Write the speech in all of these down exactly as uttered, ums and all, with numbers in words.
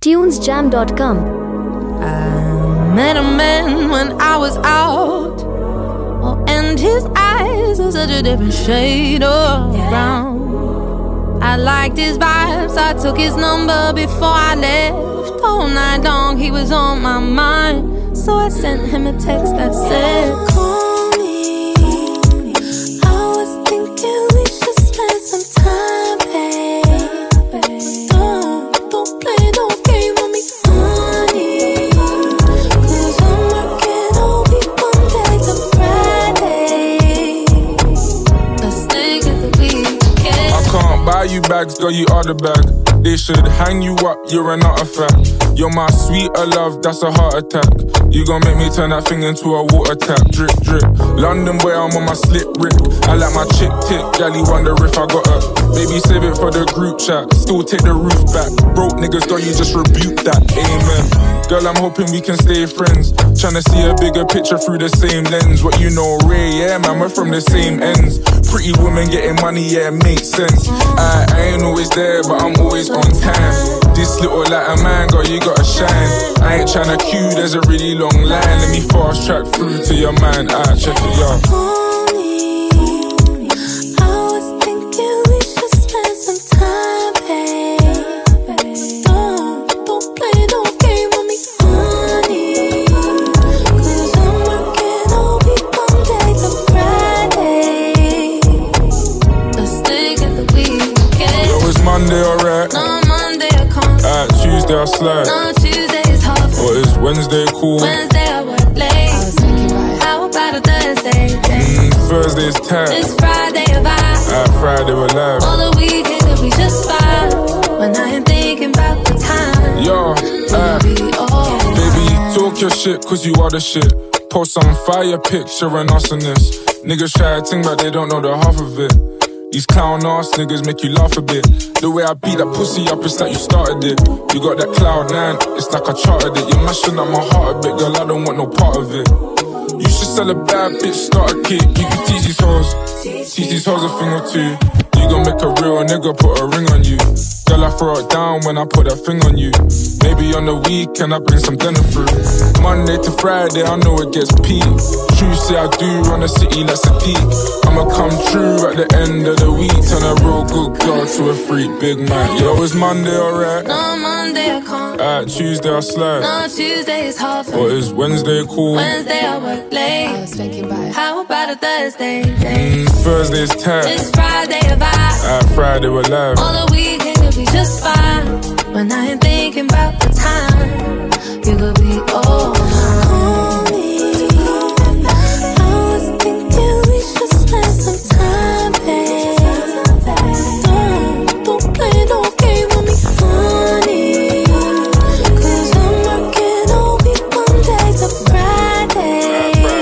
tunes jam dot com. I met a man when I was out, oh, and his eyes are such a different shade of brown. I liked his vibes, I took his number before I left. All night long he was on my mind, so I sent him a text that said, call me. I was thinking we should spend some time, babe. Don't, don't play no game with me, honey, 'cause I'm working all week, Monday to Friday. Let's take it the weekend. I can't buy you bags, girl, you are the bag. They should hang you up, you're an artifact. You're my sweeter love, that's a heart attack. You gon' make me turn that thing into a water tap. Drip, drip, London boy, I'm on my slip rick. I like my chick tick, gally wonder if I got her. Baby, save it for the group chat, still take the roof back. Broke niggas, girl, you just rebuke that, amen. Girl, I'm hoping we can stay friends. Tryna see a bigger picture through the same lens. What you know, Ray, yeah, man, we're from the same ends. Pretty woman getting money, yeah, it makes sense. I, I ain't always there, but I'm always on time. This little like a man, girl, you gotta shine. I ain't tryna queue, there's a really long line. Let me fast track through to your mind. Alright, check it out. Monday, alright. No, Monday I can't. Alright, Tuesday I slide. No, Tuesday is hard. Or is Wednesday cool? Wednesday I work late. I was thinking about how about a Thursday? Mm, Thursday's tight. It's Friday a vibe. Alright, Friday we're live. All the weekend could be just fine when I ain't thinking about the time. Yo, alright. Baby, talk your shit cause you are the shit. Post some fire pics, you're an awesomeness. Niggas try to think but they don't know the half of it. These clown ass niggas make you laugh a bit. The way I beat that pussy up, it's like you started it. You got that cloud nine, it's like I charted it. You're mashing up my heart a bit, girl, I don't want no part of it. You should sell a bad bitch, start a kick. You can tease these hoes, tease these hoes a thing or two. You gon' make a real nigga put a ring on you. Girl, I throw it down when I put that thing on you. Maybe on the weekend I bring some dinner through. Monday to Friday, I know it gets peak. True, say I do run the city like Sadiq. I'ma come true at the end of the week. Turn a real good girl to a freak, big man. Yo, it's Monday, alright. No, Monday I can't. Alright, Tuesday I slide. No, Tuesday is hard for me. Or is Wednesday cool? Wednesday I work late. I was thinking about how about a Thursday? Mm, Thursday's tight. It's Friday a vibe. Alright, Friday we're live. All the weekend could be just fine when I ain't thinking about the time. You could be all mine.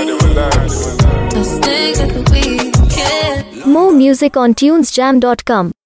More music on tunes jam dot com.